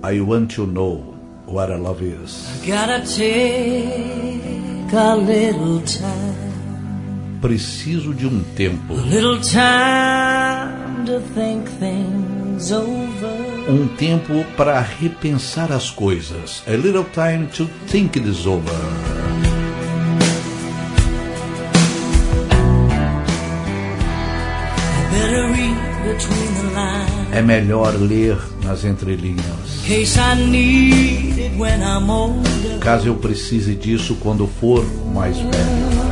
I want to know what a love is. Gotta take a little time. Preciso de um tempo. A little time to think things over. Um tempo para repensar as coisas. A little time to think this over. I better read between the lines. É melhor ler nas entrelinhas. Case I need it when I'm older. Caso eu precise disso quando for mais velho.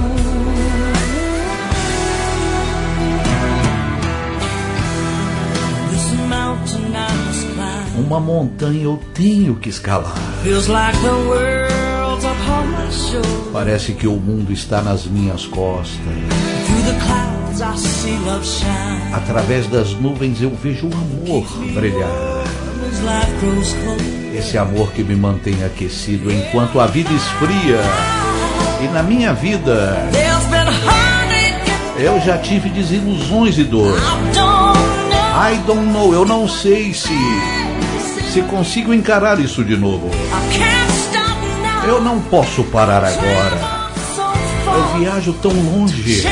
This mountain I must climb. Uma montanha eu tenho que escalar. Feels like the world's upon my shoulders. Parece que o mundo está nas minhas costas. Through the clouds I see love shine. Através das nuvens eu vejo o amor brilhar. As life grows cold. Esse amor que me mantém aquecido enquanto a vida esfria. E na minha vida, There's been heartache and eu já tive desilusões e dor. I don't know, eu não sei se consigo encarar isso de novo. I can't stop now. Eu não posso parar agora. Eu viajo tão longe.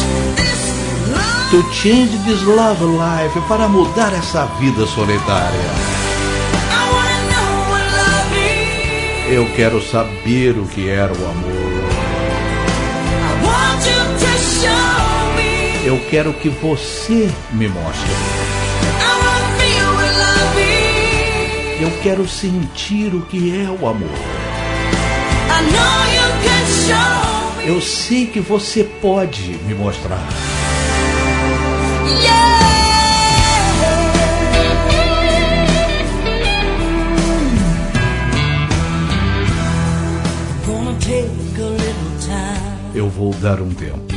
To change this love life, para mudar essa vida solitária. Eu quero saber o que era o amor. Eu quero que você me mostre. Eu quero sentir o que é o amor. Eu sei que você pode me mostrar. Eu vou dar um tempo.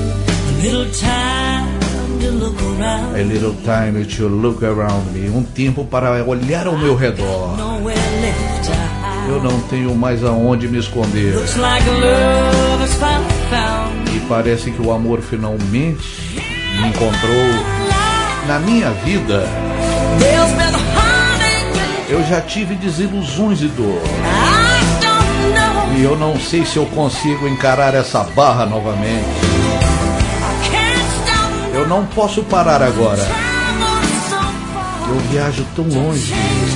A little time to look around me. Um tempo para olhar ao meu redor. Eu não tenho mais aonde me esconder. E parece que o amor finalmente me encontrou na minha vida. Eu já tive desilusões e dor. E eu não sei se eu consigo encarar essa barra novamente. Eu não posso parar agora. Eu viajo tão longe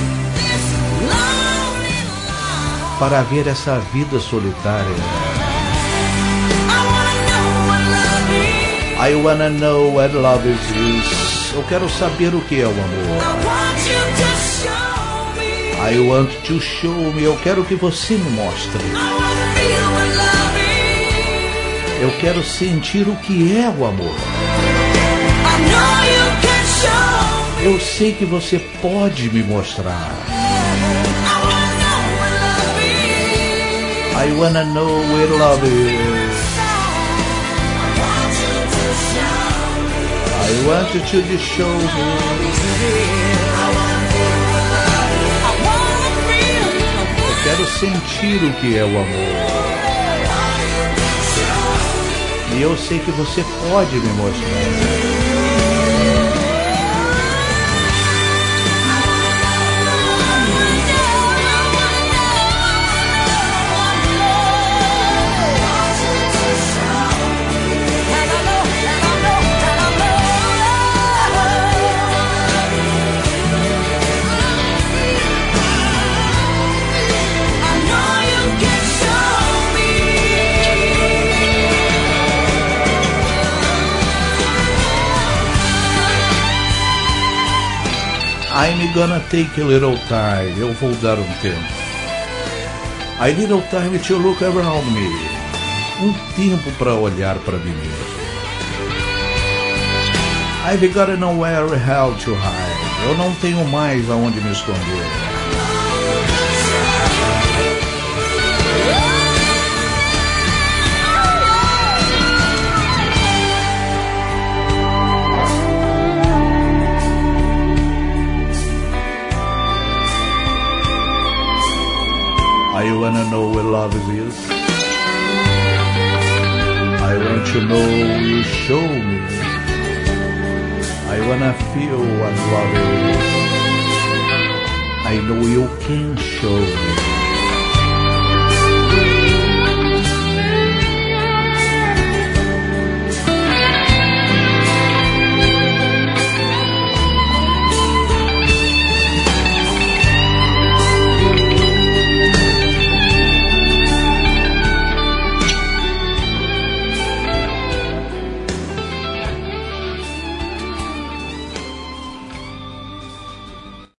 para ver essa vida solitária. I wanna know what love is. Eu quero saber o que é o amor. I want to show me. Eu quero que você me mostre. Eu quero sentir o que é o amor. Eu sei que você pode me mostrar. I wanna know what love is. I want you to show me. Quero sentir o que é o amor. E eu sei que você pode me mostrar. I'm gonna take a little time. Eu vou dar um tempo. A little time to look around me. Um tempo para olhar para mim mesmo. I've got nowhere how to hide. Eu não tenho mais aonde me esconder. I wanna know what love is. I want to know you show me. I wanna feel what love is. I know you can show me.